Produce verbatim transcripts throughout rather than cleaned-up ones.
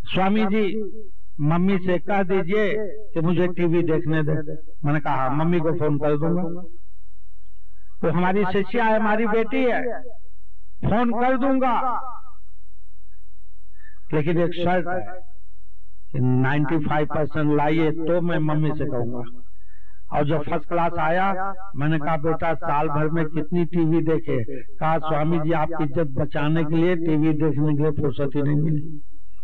Swami ji mummy से कह दीजिए कि मुझे टीवी देखने दे। मैंने कहा मम्मी को फोन कर दूंगा। तो हमारी शिष्या है, हमारी बेटी है, फोन कर दूंगा, लेकिन एक शर्त है कि पचानवे परसेंट लाइए तो मैं मम्मी से कहूंगा। और जब फर्स्ट क्लास आया, मैंने कहा बेटा साल भर में कितनी टीवी देखे? कहा स्वामी जी आपकी इज्जत बचाने के लिए टीवी देखने के लिए फुर्सत ही नहीं मिली।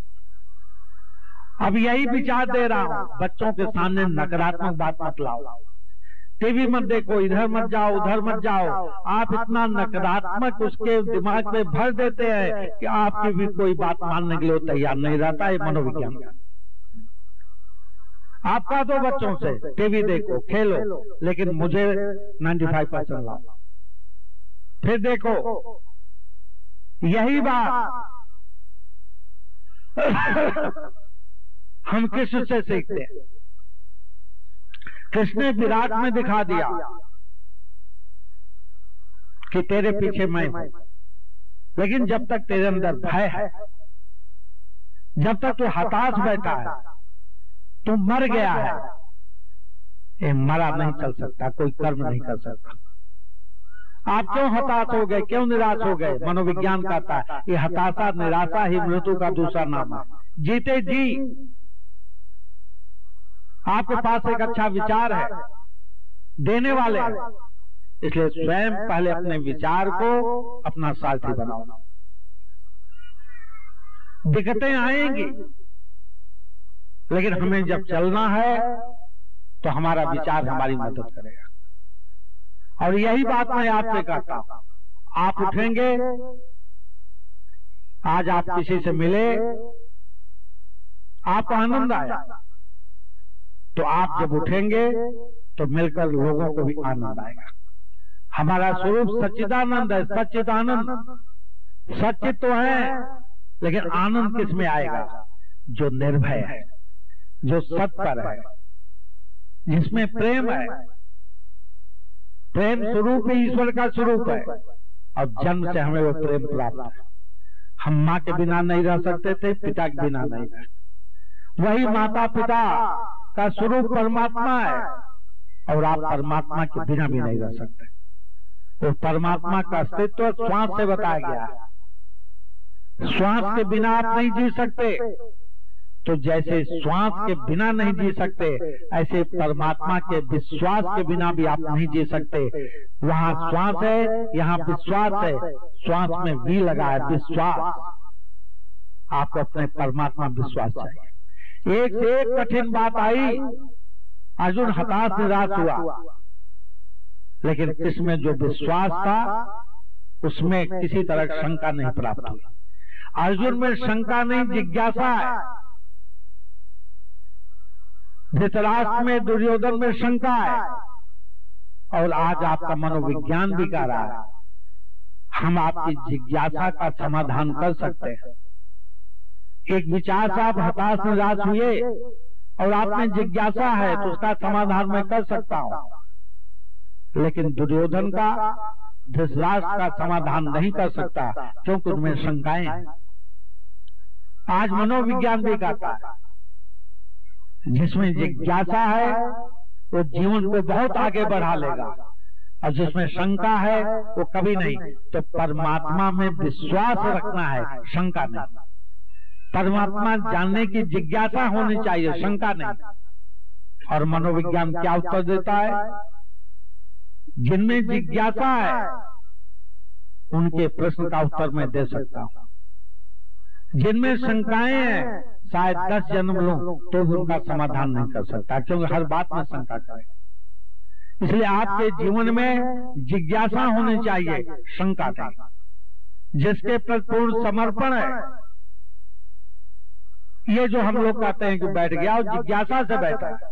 अब यही विचार दे रहा हूं, बच्चों के सामने नकारात्मक बात मत लाओ, टीवी मत देखो, इधर मत जाओ, उधर मत जाओ। आप इतना नकारात्मक उसके दिमाग में भर देते हैं कि आपकी भी कोई बात मानने के लिए तैयार नहीं रहता है। मनोविज्ञान आपका तो बच्चों से टीवी देखो, खेलो, लेकिन मुझे पचानवे परसेंट लाओ। फिर देखो यही बात हम कृष्ण से सीखते हैं। कृष्ण ने विराट में दिखा दिया कि तेरे पीछे मैं हूं, लेकिन जब तक तेरे अंदर भय है, जब तक तू हताश बैठा है, तू मर गया है, ये मरा नहीं चल सकता, कोई कर्म नहीं कर सकता। आप क्यों हताश हो गए, क्यों निराश हो गए? मनोविज्ञान कहता है ये हताशा निराशा ही मृत्यु का दूसरा नाम है। जीते जी आपके पास एक अच्छा विचार है, देने वाले हैं, इसलिए स्वयं पहले अपने विचार को अपना सारथी बनाओ। दिक्कतें आएंगी, लेकिन हमें जब चलना है तो हमारा विचार हमारी मदद करेगा। और यही बात मैं आपसे कहता हूं, आप उठेंगे, आज आप किसी से मिले, आपको आनंद आया, तो आप जब उठेंगे तो मिलकर लोगों को भी आनंद आएगा। हमारा स्वरूप सच्चिदानंद है, सच्चिदानंद सच्चित तो है, लेकिन आनंद किस में आएगा? जो निर्भय है, जो सत्पर है, जिसमें प्रेम है। प्रेम स्वरूप ही ईश्वर का स्वरूप है, और जन्म से हमें वो प्रेम प्राप्त है। हम माँ के बिना नहीं रह सकते थे, पिता के बिना नहीं रह, वही माता पिता का स्वरूप परमात्मा है, और आप परमात्मा के बिना भी नहीं रह सकते। तो परमात्मा का अस्तित्व श्वास से बताया गया है। श्वास के बिना आप नहीं जी सकते, तो जैसे श्वास के बिना नहीं जी सकते, ऐसे परमात्मा के विश्वास के बिना भी आप नहीं जी सकते। वहां श्वास है, यहाँ विश्वास है, श्वास में भी लगा है विश्वास। आपको अपने परमात्मा विश्वास चाहिए। एक से एक कठिन बात आई, अर्जुन हताश निराश हुआ, लेकिन इसमें जो विश्वास था उसमें किसी तरह की शंका नहीं प्राप्त हुई। अर्जुन में शंका नहीं, जिज्ञासा है। धृतराष्ट्र में, दुर्योधन में शंका है, और आज आपका मनोविज्ञान भी कह रहा है हम आपकी जिज्ञासा का समाधान कर सकते हैं। एक विचार से आप हताश निराश हुए और आपने जिज्ञासा है तो उसका समाधान मैं कर सकता हूं, लेकिन दुर्योधन का, धृतराष्ट्र का समाधान नहीं कर सकता, क्योंकि उनमें शंकाएं हैं। आज मनोविज्ञान भी कहता है जिसमें जिज्ञासा है वो जीवन को बहुत आगे बढ़ा लेगा, और जिसमें शंका है वो कभी नहीं। तो परमात्मा में विश्वास रखना है, शंका नहीं। परमात्मा जानने की जिज्ञासा होनी चाहिए, शंका नहीं। और मनोविज्ञान क्या उत्तर देता है? जिनमें जिज्ञासा है उनके प्रश्न का उत्तर मैं दे सकता हूं। जिनमें शंकाएं हैं, शायद दस जन्म लूं तो भी उनका समाधान नहीं कर सकता, क्योंकि हर बात में शंका करें। इसलिए आपके जीवन में जिज्ञासा होनी चाहिए, शंका नहीं। जिसके प्रति पूर्ण समर्पण है, ये जो हम लोग कहते हैं कि बैठ गया और जिज्ञासा से बैठा है,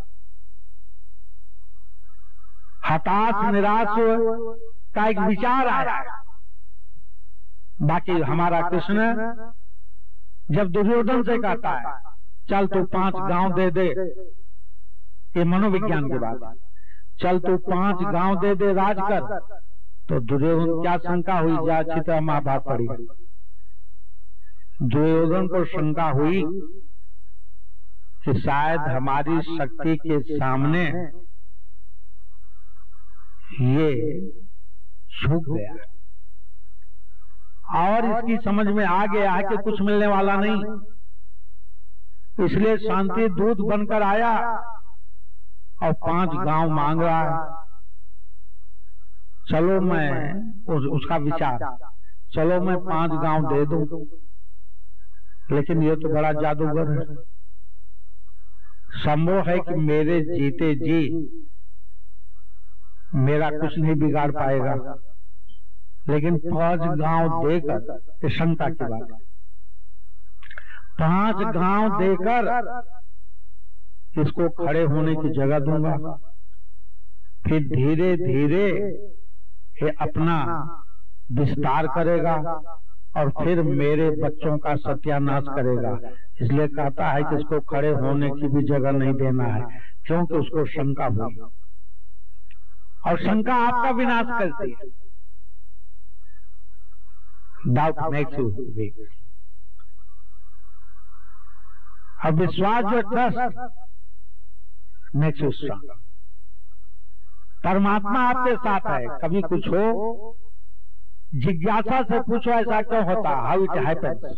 हताश निराश का एक विचार आया है। बाकी हमारा कृष्ण जब दुर्योधन से कहता है चल तू पांच गांव दे दे, ये मनोविज्ञान की बात, चल तू पांच गांव दे दे राज कर, तो दुर्योधन क्या शंका हुई? जा अच्छी तरह महाभारत पढ़ी। दुर्योधन को शंका हुई कि शायद हमारी शक्ति के सामने ये झुक गया और इसकी समझ में आ गया है कि कुछ मिलने वाला नहीं, इसलिए शांति दूत बनकर आया और पांच गांव मांग रहा है। चलो मैं उस, उसका विचार, चलो मैं पांच गांव दे दूं, लेकिन ये तो बड़ा जादूगर है। संभव है कि मेरे जीते जी मेरा कुछ नहीं बिगाड़ पाएगा, लेकिन पांच गांव देकर, ये शंका की बात है, पांच गांव देकर इसको खड़े होने की जगह दूंगा, फिर धीरे धीरे ये अपना विस्तार करेगा और फिर मेरे बच्चों का सत्यानाश करेगा। इसलिए कहता है कि इसको खड़े होने की भी जगह नहीं देना है, क्योंकि उसको शंका हुई और शंका आपका विनाश करती है। Doubt makes you weak. अब विश्वास जो ट्रस्ट मेक्स यू स्ट्रांग। परमात्मा आपके साथ है, कभी कुछ हो जिज्ञासा से पूछो ऐसा क्यों होता, हाउ इट हैपेंस,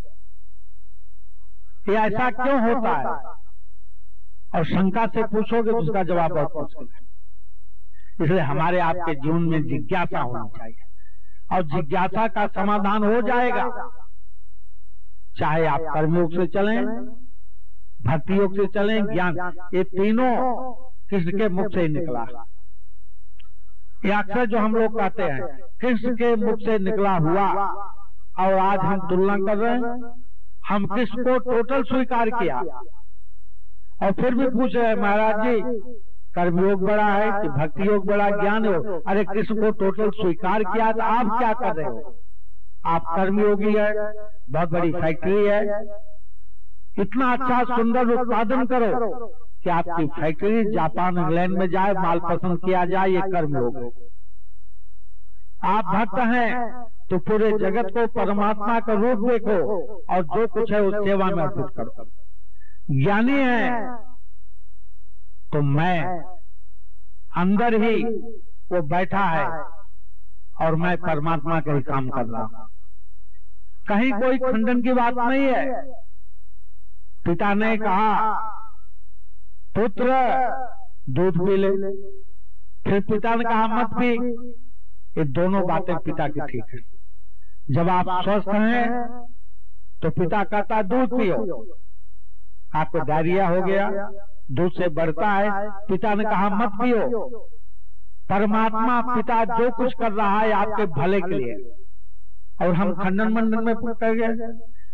ये ऐसा क्यों होता है, और शंका से पूछोगे तो उसका जवाब बहुत मुश्किल है। इसलिए हमारे आपके जीवन में जिज्ञासा होनी चाहिए और जिज्ञासा का समाधान हो जाएगा, चाहे आप कर्मयोग से चलें, भक्ति योग से चलें, ज्ञान, ये तीनों कृष्ण के मुख से ही निकला। ये अक्सर जो हम लोग कहते हैं कृष्ण के मुख से निकला हुआ, और आज हम तुलना कर रहे हैं, हम कृष्ण को टोटल स्वीकार किया और फिर भी पूछ रहे हैं महाराज जी कर्मयोग बड़ा है कि भक्ति योग बड़ा, ज्ञान योग? अरे कृष्ण को टोटल स्वीकार किया तो आप क्या कर रहे हो? आप कर्मयोगी है, बहुत बड़ी फैक्ट्री है, इतना अच्छा सुंदर उत्पादन करो कि आपकी फैक्ट्री जापान इंग्लैंड में जाए, माल पसंद किया जाए, ये कर्मयोग है। आप भक्त हैं तो पूरे जगत को परमात्मा का रूप देखो और जो कुछ है उस सेवा में अर्पित करो। ज्ञानी है तो मैं अंदर ही वो बैठा है और मैं परमात्मा का ही काम कर रहा हूं, कहीं कोई खंडन की बात नहीं है। पिता ने कहा पुत्र दूध पी ले, फिर पिता ने कहा मत पी, ये दोनों बातें पिता की ठीक है। जब आप स्वस्थ हैं तो पिता कहता दूध पियो, आपको डायरिया हो गया, दूध से बढ़ता है, पिता ने कहा मत पियो। परमात्मा पिता जो कुछ कर रहा है आपके भले के लिए, और हम खंडन मंडन में कर गए।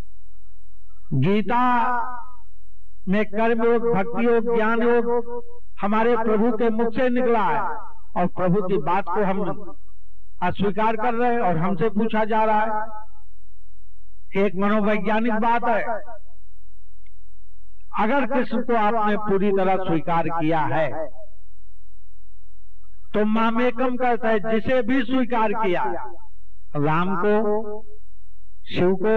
गीता में कर्म योग, भक्ति योग, ज्ञान योग हमारे प्रभु के मुख से निकला है, और प्रभु की बात को हम अस्वीकार कर रहे हैं और हमसे पूछा जा रहा है। एक मनोवैज्ञानिक बात है, अगर कृष्ण को आपने पूरी तरह स्वीकार किया है तो मामेकम कहता है जिसे भी स्वीकार किया, राम को, शिव को,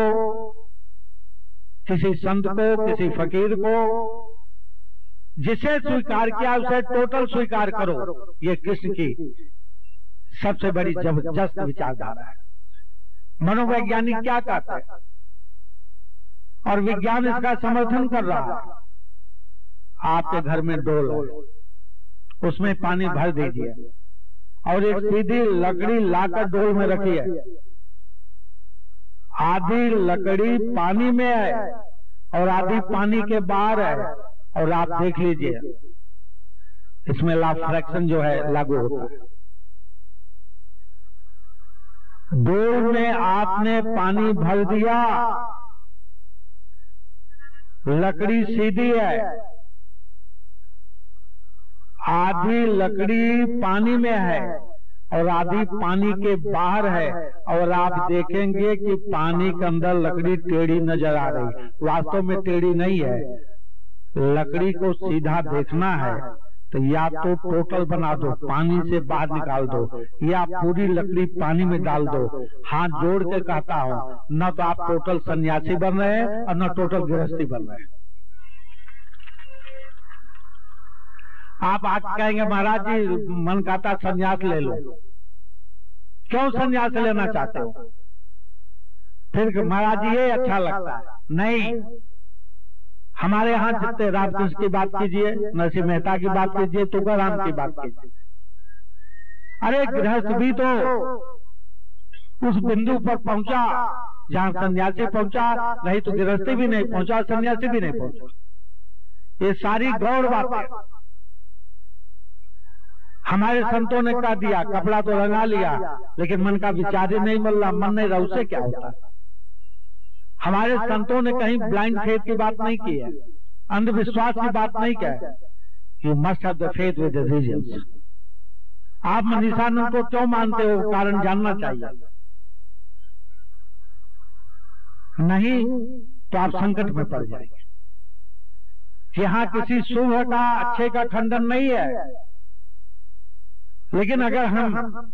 किसी संत को, किसी फकीर को, जिसे स्वीकार किया उसे टोटल स्वीकार करो। ये कृष्ण की सबसे बड़ी जबरदस्त विचारधारा है। मनोवैज्ञानिक क्या कहते हैं और विज्ञान इसका समर्थन कर रहा है। आपके घर में डोल है, उसमें पानी भर दीजिए और एक सीधी लकड़ी लाकर डोल में रखिए। आधी लकड़ी पानी में है और आधी पानी के बाहर है, और आप देख लीजिए इसमें लॉ ऑफ फ्रैक्शन जो है लागू होता है। डोल में आपने पानी भर दिया, लकड़ी सीधी है, आधी लकड़ी पानी में है और आधी पानी के बाहर है, और आप देखेंगे कि पानी के अंदर लकड़ी टेढ़ी नजर आ रही, वास्तव में टेढ़ी नहीं है। लकड़ी को सीधा देखना है तो या तो टोटल बना दो, पानी से बाहर निकाल दो, या पूरी लकड़ी पानी में डाल दो। हाथ जोड़ के कहता हूं, न तो आप टोटल सन्यासी बन रहे हैं और न टोटल गृहस्थी बन रहे हैं। आप आके कहेंगे महाराज जी मन कहता संन्यास ले लो। क्यों संन्यास लेना चाहते हो? फिर महाराज जी ये अच्छा लगता है। नहीं, हमारे यहाँ जितने रामकृष्ण की बात कीजिए, नरसिंह मेहता की बात कीजिए, तुकाराम की बात कीजिए, अरे गृहस्थ भी तो उस बिंदु पर पहुंचा जहां सन्यासी पहुंचा, नहीं तो गृहस्थी भी नहीं पहुंचा, सन्यासी भी नहीं पहुंचा। ये सारी गौर बातें हमारे संतों ने कह दिया, कपड़ा तो रंगा लिया लेकिन मन का विचार ही नहीं मिल रहा, मन नहीं रहा, उससे क्या होता? हमारे संतों ने कहीं ब्लाइंड फेथ की बात नहीं की है, अंधविश्वास की बात नहीं की है। You must have the faith with the reasons. आप मनीषानंद को क्यों मानते हो? कारण जानना चाहिए। नहीं तो आप संकट में पड़ जाएंगे। यहाँ किसी शुभ का अच्छे का खंडन नहीं है, लेकिन अगर हम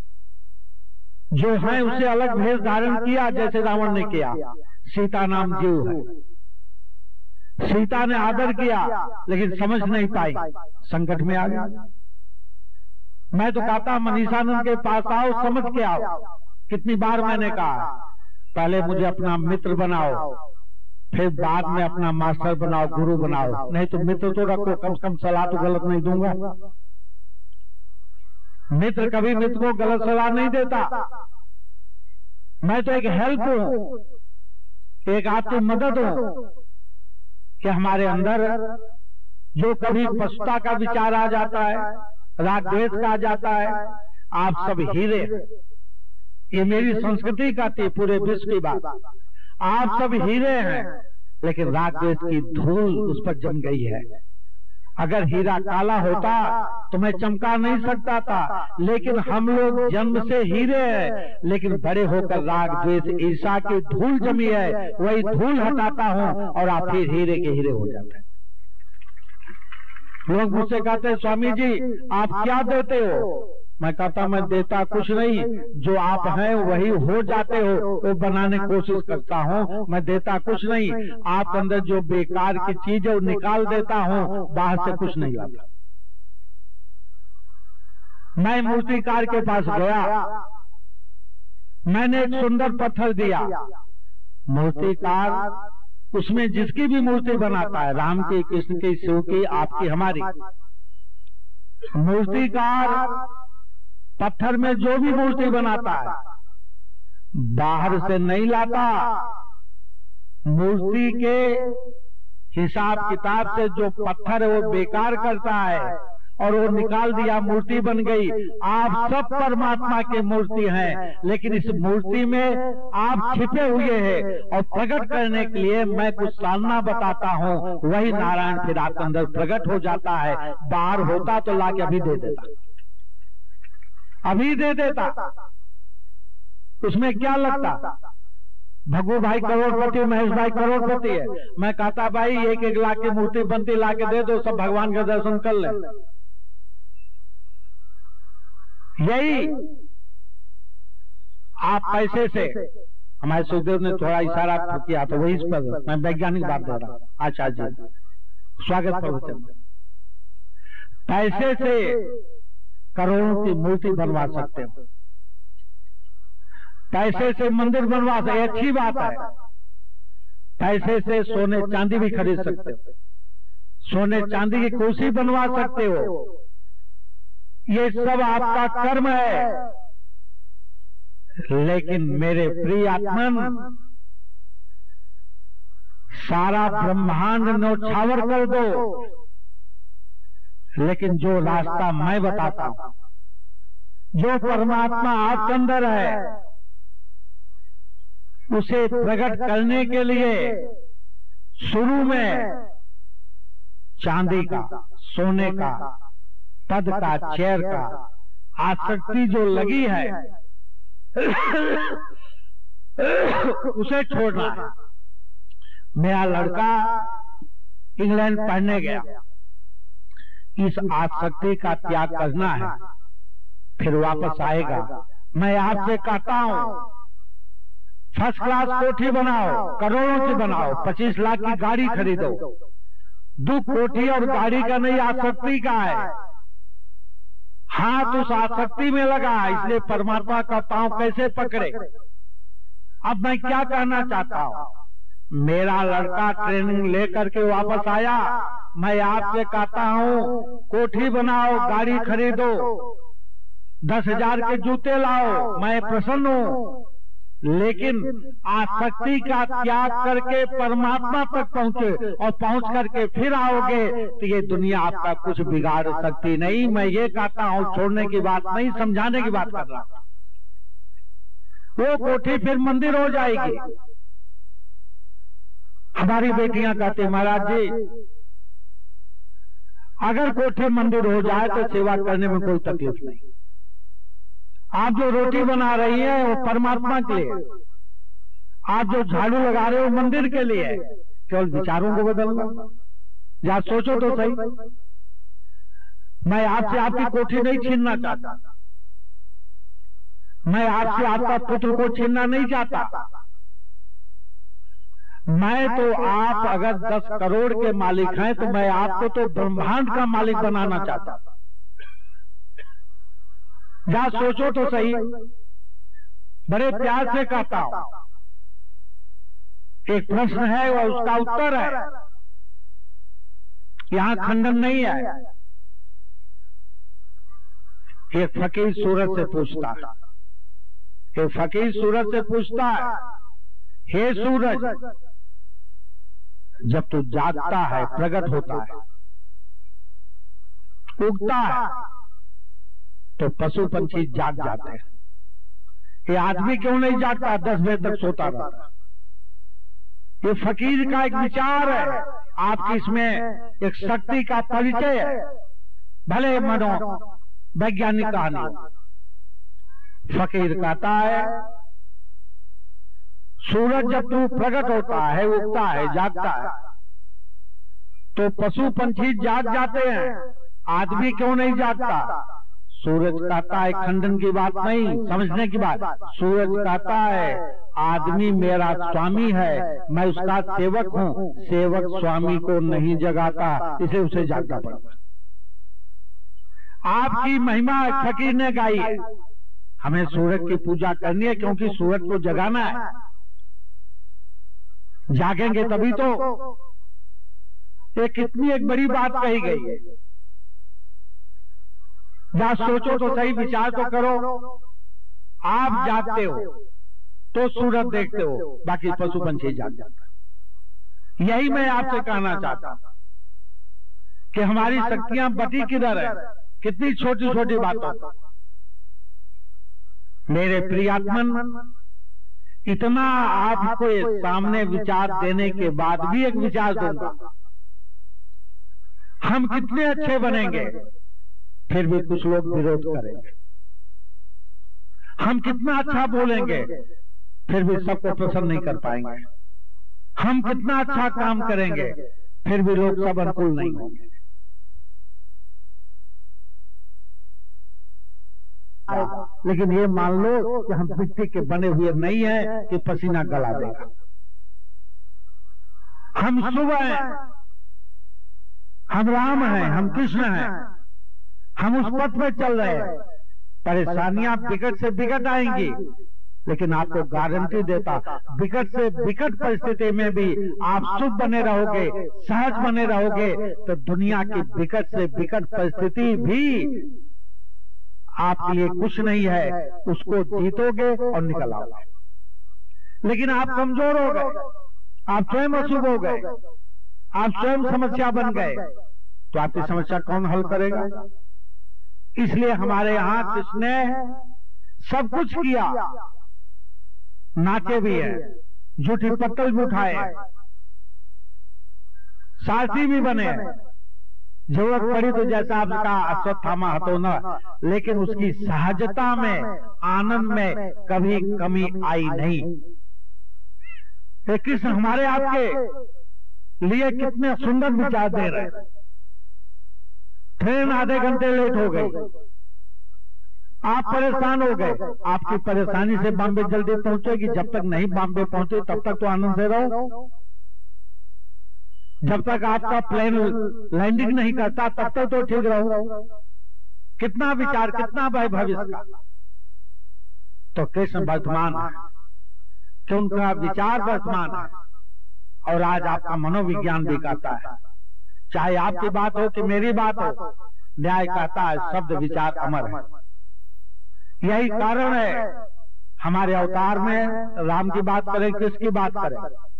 जो है उसे अलग भेष धारण किया, जैसे रावण ने किया, सीता नाम जीव है, सीता ने आदर किया लेकिन समझ नहीं पाई, संकट में आ गया। मैं तो कहता मनीषानंद के पास आओ, समझ के आओ। कितनी बार मैंने कहा, पहले मुझे अपना मित्र बनाओ, फिर बाद में अपना मास्टर बनाओ, गुरु बनाओ, नहीं तो मित्र तो रखो, कम से कम सलाह तो गलत नहीं दूंगा। मित्र कभी मित्र को गलत सलाह नहीं देता। मैं तो एक हेल्प हूं, एक आपकी मदद हूं कि हमारे अंदर जो कभी पशुता का विचार आ जाता है, राग द्वेष का आ जाता है, आप सब हीरे। ये मेरी संस्कृति का थी, पूरे विश्व की बात। आप सब हीरे हैं, लेकिन राग द्वेष की धूल उस पर जम गई है। अगर हीरा काला होता तो मैं चमका नहीं सकता था, लेकिन हम लोग जन्म से हीरे हैं, लेकिन बड़े होकर राग द्वेष ईर्ष्या की धूल जमी है, वही धूल हटाता हूं और आप फिर हीरे के हीरे हो जाते हैं। लोग मुझसे कहते हैं स्वामी जी आप क्या देते हो? मैं कहता मैं देता कुछ नहीं, जो आप हैं वही हो जाते हो, वो बनाने की कोशिश करता हूँ। मैं देता कुछ नहीं, आप अंदर जो बेकार की चीज है वो निकाल देता हूँ, बाहर से कुछ नहीं लाता। मैं मूर्तिकार के पास गया, मैंने एक सुंदर पत्थर दिया। मूर्तिकार उसमें जिसकी भी मूर्ति बनाता है, राम की, कृष्ण की, शिव की, आपकी, हमारी, मूर्तिकार पत्थर में जो भी मूर्ति बनाता है बाहर से नहीं लाता, मूर्ति के हिसाब किताब से जो पत्थर है वो बेकार करता है और वो निकाल दिया, मूर्ति बन गई। आप सब परमात्मा की मूर्ति हैं, लेकिन इस मूर्ति में आप छिपे हुए हैं और प्रकट करने के लिए मैं कुछ साधना बताता हूँ, वही नारायण फिर आपके अंदर प्रकट हो जाता है। बाहर होता तो लाके अभी दे देता, अभी दे देता, उसमें क्या लगता? भगू भाई करोड़पति, महेश भाई करोड़पति है, मैं कहता भाई एक एक लाख की मूर्ति बनती लाके दे दो, सब भगवान का दर्शन कर ले। यही आप पैसे से, हमारे सुखदेव ने थोड़ा इशारा किया था, वही इस पर मैं वैज्ञानिक बात दे रहा हूं। आचार्य जी स्वागत प्रवचन, पैसे से करोड़ों की मूर्ति बनवा सकते हो, पैसे से मंदिर बनवा सकते, अच्छी बात है। पैसे से सोने चांदी भी खरीद सकते हो, सोने चांदी की कुर्सी बनवा सकते हो, ये सब आपका कर्म है। लेकिन मेरे प्रिय आत्मन, सारा ब्रह्मांड न्योछावर कर दो, लेकिन जो रास्ता मैं बताता हूं, जो परमात्मा आपके अंदर है, उसे प्रकट करने के लिए शुरू में चांदी का, सोने का, पद का, चेयर का आसक्ति जो लगी है उसे छोड़ना है। मेरा लड़का इंग्लैंड पढ़ने गया, इस आसक्ति का त्याग करना है, फिर वापस आएगा। मैं आपसे कहता हूं फर्स्ट क्लास कोठी बनाओ, करोड़ों की बनाओ, पच्चीस लाख की गाड़ी खरीदो, दुख कोठी और गाड़ी का नहीं, आसक्ति का है। हाथ उस आसक्ति में लगा, इसलिए परमात्मा का पांव कैसे पकड़े। अब मैं क्या कहना चाहता हूं, मेरा लड़का ट्रेनिंग लेकर के वापस आया, मैं आपसे कहता हूं कोठी बनाओ, गाड़ी खरीदो, दस हजार के जूते लाओ, मैं प्रसन्न हूं। लेकिन आसक्ति का त्याग करके परमात्मा तक पहुंचे और पहुंच करके फिर आओगे तो ये दुनिया आपका कुछ बिगाड़ सकती नहीं। मैं ये कहता हूं, छोड़ने की बात नहीं, समझाने की बात कर रहा हूं। वो कोठी फिर मंदिर हो जाएगी। हमारी बेटियां कहती, महाराज जी अगर कोठी मंदिर हो जाए तो सेवा करने में कोई तकलीफ नहीं। आप जो रोटी बना रही है वो परमात्मा के लिए, आप जो झाड़ू लगा रहे हो मंदिर के लिए। केवल विचारों को बदलना, या सोचो तो सही। मैं आपसे आपकी कोठी नहीं छीनना चाहता, मैं आपसे आपका पुत्र को छीनना नहीं चाहता। मैं तो आप अगर दस करोड़ के मालिक हैं तो मैं आपको तो ब्रह्मांड का मालिक बनाना चाहता। जहां सोचो तो सही, बड़े प्यार से कहता हूं। एक प्रश्न है और उसका उत्तर है, यहां खंडन नहीं है। एक फकीर सूरज से पूछता है, एक फकीर सूरज से पूछता है, हे सूरज, जब तू जागता है, प्रकट होता है, उगता है, तो पशु पंछी जाग जाते हैं, ये आदमी क्यों नहीं जागता, दस बजे तक सोता रहता। ये फकीर का एक विचार है, आपकी इसमें एक शक्ति का परिचय है, भले मनो वैज्ञानिक कहानी। फकीर कहता है, सूरज जब तू प्रकट होता है, उगता है, जागता है, तो पशु पंछी जाग जाते हैं, आदमी क्यों नहीं जागता। सूरज कहता है, खंडन की बात नहीं, समझने की बात। सूरज कहता है, आदमी मेरा स्वामी है, मैं उसका सेवक हूं, सेवक स्वामी को नहीं जगाता, इसे उसे जागना पड़ता। आपकी महिमा फकीर ने गाई है, हमें सूरज की पूजा करनी है, क्योंकि सूरज को जगाना है। जागेंगे तभी तो। ये कितनी एक बड़ी बात कही गई है। जहां सोचो तो सही, विचार तो करो। आप जागते हो तो सूरज देखते हो, बाकी पशु पंछी जाग जाता। यही मैं आपसे कहना चाहता कि हमारी शक्तियां बटी किधर है, कितनी छोटी छोटी बातों पर। मेरे प्रियात्मन, इतना आपको सामने विचार देने के बाद भी एक विचार दूंगा, हम कितने अच्छे बनेंगे फिर भी कुछ लोग विरोध करेंगे। हम कितना अच्छा बोलेंगे फिर भी सबको प्रसन्न नहीं कर पाएंगे। हम कितना अच्छा काम करेंगे फिर भी लोग सब अनुकूल नहीं होंगे। लेकिन ये मान लो कि हम मिट्टी के बने हुए नहीं है कि पसीना गला देगा। हम सुबह हैं, हम राम हैं, हम कृष्ण हैं, हम उस पथ में चल रहे हैं। परेशानियां विकट से विकट आएंगी, लेकिन आपको गारंटी देता, विकट से विकट परिस्थिति में भी आप शुभ बने रहोगे, सहज बने रहोगे, तो दुनिया की विकट से विकट परिस्थिति भी आपके लिए कुछ नहीं है, उसको जीतोगे और निकल आओगे। लेकिन आप कमजोर हो गए, आप स्वयं अशुभ हो गए, आप स्वयं समस्या बन गए, तो आपकी समस्या कौन हल करेगा। इसलिए हमारे यहां किसने सब कुछ किया, नाचे भी है, झूठी पत्तल भी उठाए, सारथी भी बने, जरूरत पड़ी तो जैसा आपने कहा अश्वत्थामा हतो न, लेकिन उसकी सहजता में, आनंद में कभी कमी आई नहीं। कृष्ण हमारे आपके लिए कितने सुंदर विचार दे रहे हैं। ट्रेन आधे घंटे लेट हो गई, आप परेशान हो गए, आपकी परेशानी से बॉम्बे जल्दी पहुंचेगी। जब तक नहीं बॉम्बे पहुंचे तब तक तो आनंद से रहो। जब तक आपका प्लेन लैंडिंग नहीं करता तब तक तो ठीक रहो। कितना विचार, कितना भय भविष्य का। तो कृष्ण वर्तमान है कि उनका विचार वर्तमान है, और आज आपका मनोविज्ञान भी कहता है, चाहे आपकी बात हो कि मेरी बात हो, न्याय कहता है शब्द विचार अमर है। यही कारण है हमारे अवतार में राम की बात करें, किसकी बात करें,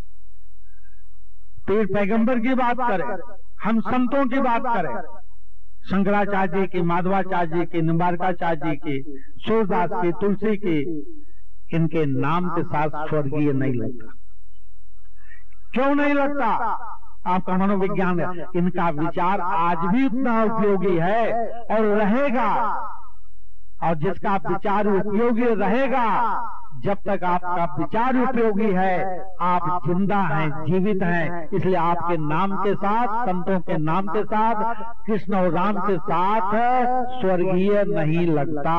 पीर पैगंबर की बात करें, हम संतों की बात करें, शंकराचार्य जी की, माधवाचार्य जी की, निम्बारकाचार्य जी की, सूरदास की, तुलसी की, इनके नाम के साथ स्वर्गीय नहीं लगता। क्यों नहीं लगता? आपका मनोविज्ञान है। इनका विचार आज भी उतना उपयोगी है और रहेगा, और जिसका विचार उपयोगी रहेगा, जब तक आपका विचार उपयोगी है, आप जिंदा हैं, जीवित हैं। इसलिए आपके नाम के साथ, संतों के नाम के साथ, कृष्ण और राम के साथ स्वर्गीय नहीं लगता।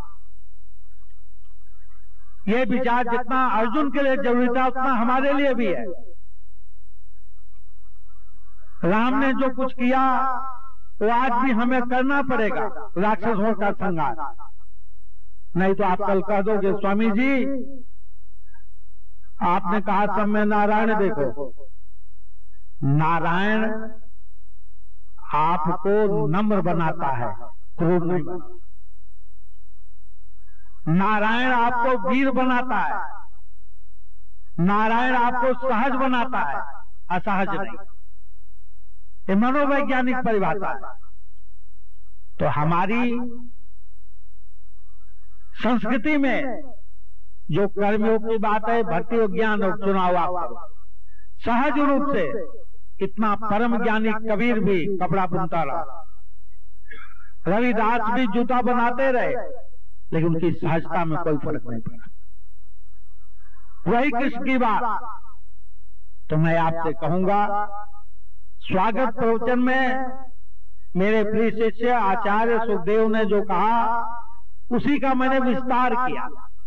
ये विचार जितना अर्जुन के लिए जरूरी था उतना हमारे लिए भी है। राम ने जो कुछ किया वो आज भी हमें करना पड़ेगा, राक्षसों का संहार। नहीं तो आप कल कह दोगे स्वामी जी आपने कहा सब में नारायण देखो। नारायण आपको नम्र बनाता है, क्रूर नहीं बनाता। नारायण आपको वीर बनाता है, नारायण आपको सहज बनाता है, असहज नहीं। ये मनोवैज्ञानिक परिभाषा है। तो हमारी संस्कृति में जो कर्मयोग की बात है, भक्ति और ज्ञान और चुनाव आप करो। सहज रूप से इतना परम ज्ञानी कबीर भी कपड़ा बुनता रहा, रविदास भी जूता बनाते रहे, लेकिन उनकी सहजता में कोई फर्क नहीं पड़ा। वही कृष्ण की बात। तो मैं आपसे कहूंगा, स्वागत प्रवचन में मेरे प्रिय शिष्य आचार्य सुखदेव ने जो कहा उसी का मैंने विस्तार किया,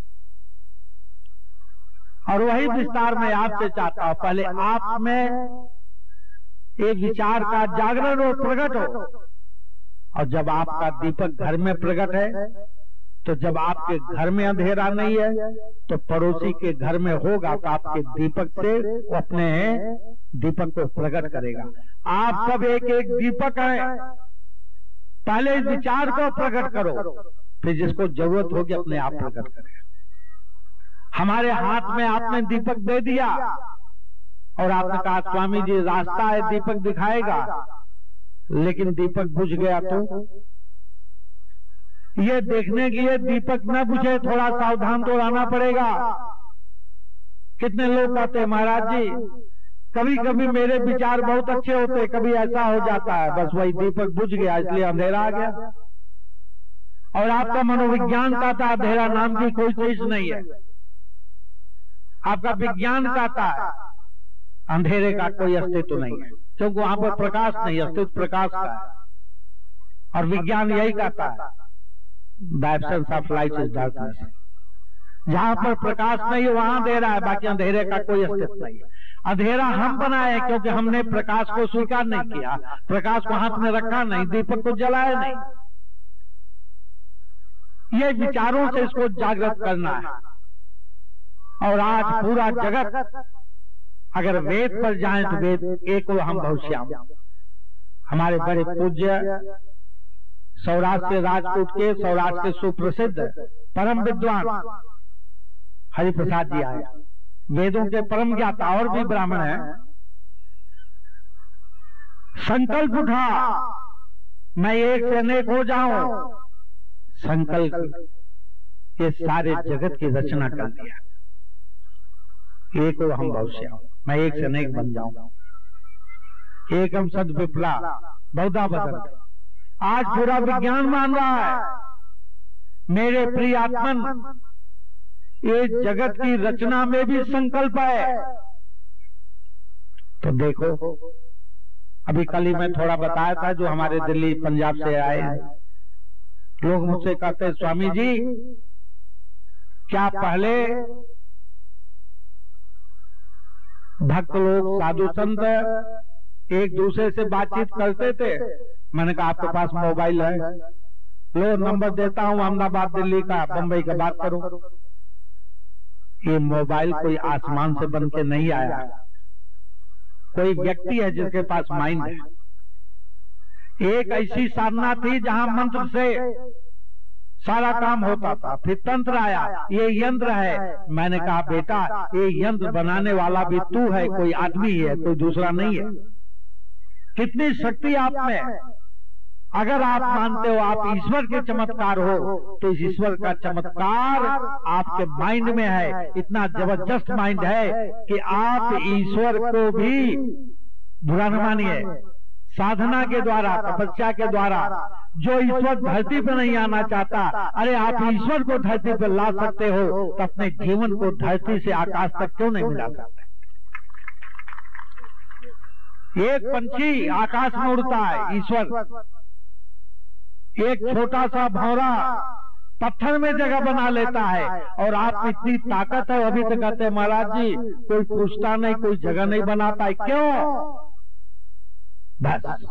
और वही विस्तार मैं आपसे चाहता हूं। पहले आप में एक विचार का जागरण और प्रकट हो, और जब आपका दीपक घर में प्रकट है, तो जब आपके घर में अंधेरा नहीं है तो पड़ोसी के घर में होगा, तो आपके दीपक से वो अपने दीपक को प्रकट करेगा। आप सब एक एक दीपक हैं। पहले इस विचार को प्रकट करो, फिर जिसको जरूरत होगी अपने आप प्रकट करेगा। हमारे हाथ में आपने दीपक दे दिया और आपने कहा स्वामी जी रास्ता है, दीपक दिखाएगा, लेकिन दीपक बुझ गया तो ये देखने के लिए दीपक न बुझे थोड़ा सावधान तो रहना पड़ेगा। कितने लोग कहते हैं महाराज जी कभी कभी मेरे विचार बहुत अच्छे होते, कभी ऐसा हो जाता है बस वही दीपक बुझ गया इसलिए अंधेरा आ गया। और आपका मनोविज्ञान कहता है अंधेरा नाम की कोई चीज नहीं है। आपका विज्ञान कहता है अंधेरे का कोई अस्तित्व नहीं है, क्योंकि वहां पर प्रकाश नहीं, अस्तित्व प्रकाश का है। और विज्ञान यही कहता है the absence of light is darkness. जहां पर प्रकाश नहीं है वहां अंधेरा है, बाकी अंधेरे का कोई अस्तित्व नहीं है। अंधेरा हम बनाए क्योंकि हमने प्रकाश को स्वीकार नहीं किया, प्रकाश को हाथ में रखा नहीं, दीपक को जलाया नहीं। ये विचारों से इसको जागृत करना है। और आज पूरा जगत अगर वेद पर जाएं तो वेद एक हम बहुश्याम। हमारे बड़े पूज्य सौराष्ट्र के राजपूत के, सौराष्ट्र के सुप्रसिद्ध परम विद्वान हरिप्रसाद जी आए, वेदों के परम ज्ञाता और भी ब्राह्मण हैं। संकल्प उठा मैं एक से अनेक हो जाऊं, संकल्प ये सारे जगत की रचना कर दिया। एक हम बहुश्याम, मैं एक से अनेक बन जाऊं, एकम सद विप्ला बहुधा बदल। आज पूरा विज्ञान मान रहा है मेरे प्रिय आत्मन ये जगत की रचना में भी संकल्प है। तो देखो अभी कल ही मैं थोड़ा बताया था, जो हमारे दिल्ली पंजाब से आए लोग मुझसे कहते स्वामी जी क्या पहले भक्त लोग साधु संत एक दूसरे से बातचीत करते थे। मैंने कहा आपके पास मोबाइल है, लो नंबर देता हूँ अहमदाबाद, दिल्ली का, बंबई का, बात करो। ये मोबाइल कोई आसमान से बन के नहीं आया, कोई व्यक्ति है जिसके पास माइंड है। एक ऐसी साधना थी जहां मंत्र से सारा काम होता था, फिर तंत्र आया, ये यंत्र है। मैंने कहा बेटा ये यंत्र बनाने वाला भी तू है, कोई आदमी है, कोई दूसरा नहीं है। कितनी शक्ति आप में। अगर आप मानते हो आप ईश्वर के चमत्कार हो, तो इस ईश्वर का चमत्कार आपके माइंड में है। इतना जबरदस्त माइंड है कि आप ईश्वर को भी बुरा न मानिए। साधना के द्वारा, तपस्या के द्वारा जो ईश्वर धरती पर नहीं आना चाहता, अरे आप ईश्वर को धरती पर ला सकते हो, तो अपने जीवन को धरती से आकाश तक क्यों नहीं मिला सकते। एक पंछी आकाश में उड़ता है, ईश्वर। एक छोटा सा भौरा पत्थर में जगह बना लेता है, और आप इतनी ताकत है, अभी तो कहते हैं महाराज जी कोई पूछता नहीं, कोई जगह नहीं बनाता है, क्यों? बस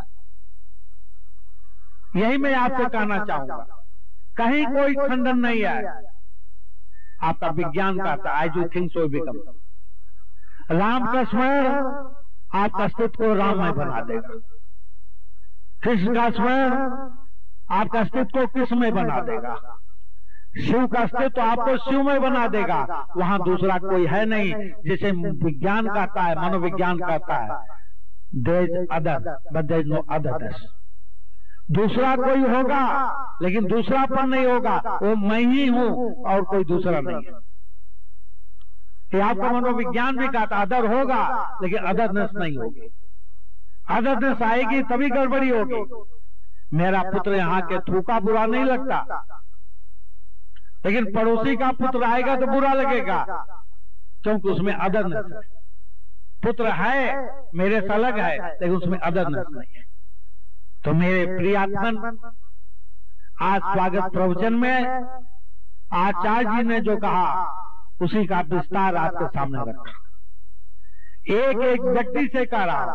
यही मैं आपसे कहना चाहूंगा, कहीं कोई खंडन नहीं है। आपका विज्ञान कहता है, I you think so become. Ram का स्मरण आपका अस्तित्व को राममय बना देगा। कृष्ण का स्मरण आपका अस्तित्व को कृष्णमय बना देगा। शिव का अस्तित्व आपको शिवमय बना देगा। वहां दूसरा कोई है नहीं। जैसे विज्ञान कहता है, मनोविज्ञान कहता है, there is other but there is no other. दूसरा कोई होगा लेकिन दूसरापन नहीं होगा, वो मैं ही हूं और कोई दूसरा नहीं है। ये आपका मनोविज्ञान भी कहता अदर होगा लेकिन अदरनेस नहीं होगी। अदरनेस आएगी तभी गड़बड़ी होगी। मेरा पुत्र यहाँ के थूका बुरा नहीं लगता, लेकिन पड़ोसी का पुत्र आएगा तो बुरा लगेगा, क्योंकि उसमें अदरनेस है। पुत्र है मेरे से अलग है, लेकिन उसमें अदरनेस नहीं है। तो मेरे प्रियात्मन, आज स्वागत प्रवचन में आचार्य जी ने जो कहा उसी का विस्तार आपके सामने रखा। एक एक व्यक्ति से कह रहा,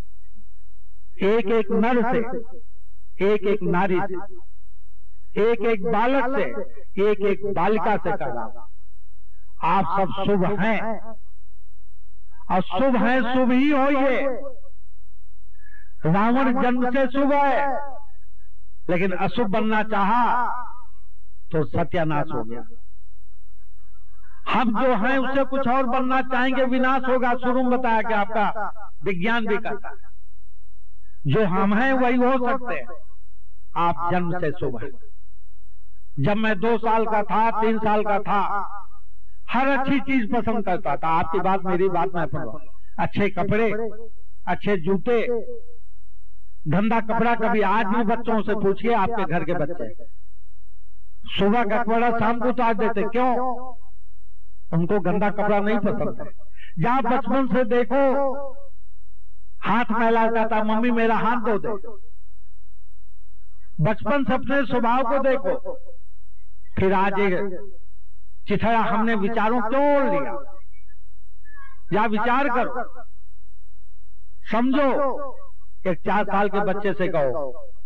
एक एक नर से, एक एक नारी से, एक एक बालक से, एक एक बालिका से कह रहा, आप सब शुभ हैं और शुभ हैं, शुभ ही होइए। रावण जन्म से शुभ है, लेकिन अशुभ बनना चाहा तो सत्यानाश हो गया। हम जो हैं उससे कुछ और बनना चाहेंगे, विनाश होगा। शुरू में बताया कि आपका विज्ञान भी कहता है जो हम हैं वही हो सकते हैं। आप जन्म से शुभ हैं। जब मैं दो साल का था, तीन साल का था, हर अच्छी चीज पसंद करता था। आपकी बात मेरी बात मैं सुन, अच्छे कपड़े, अच्छे जूते, गंदा कपड़ा कभी। आज भी बच्चों से पूछिए, आपके घर के बच्चे सुबह का कपड़ा शाम को उतार देते, क्यों? उनको गंदा कपड़ा नहीं पसंद है। जहां बचपन से देखो हाथ मैला जाता, मम्मी मेरा हाथ धो दे। बचपन से अपने स्वभाव को देखो। फिर आज एक चिथड़ा हमने विचारों क्यों ओढ़ लिया? या विचार करो, समझो। एक चार साल के बच्चे से कहो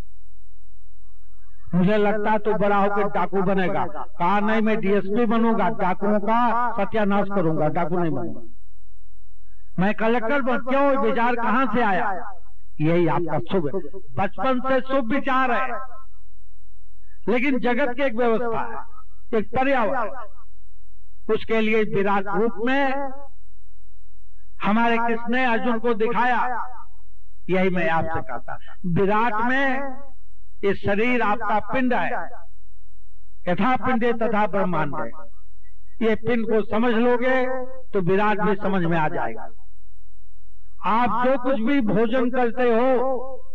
मुझे लगता है तो बड़ा होकर डाकू बनेगा। कहा नहीं, मैं डीएसपी बनूंगा, डाकुओं का सत्यानाश करूंगा, डाकू नहीं बनूंगा। मैं कलेक्टर बन, क्यों? विचार कहां से आया? यही आपका शुभ, बचपन से शुभ विचार है। लेकिन जगत की एक व्यवस्था है, एक पर्यावरण, उसके लिए विराट रूप में हमारे किसने अर्जुन को दिखाया। यही मैं आपसे कहता, विराट में ये शरीर आपका पिंड है, यथा पिंडे तथा ब्रह्मांड है। ये पिंड को समझ लोगे तो विराट भी समझ में आ जाएगा। आप जो कुछ भी भोजन करते हो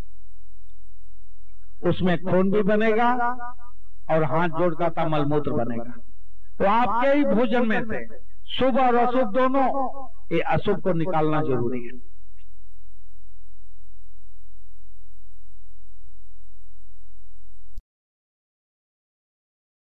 उसमें खून भी बनेगा और हाथ जोड़कर का मलमूत्र बनेगा। तो आपके ही भोजन में से शुभ और अशुभ दोनों, ये अशुभ को निकालना जरूरी है।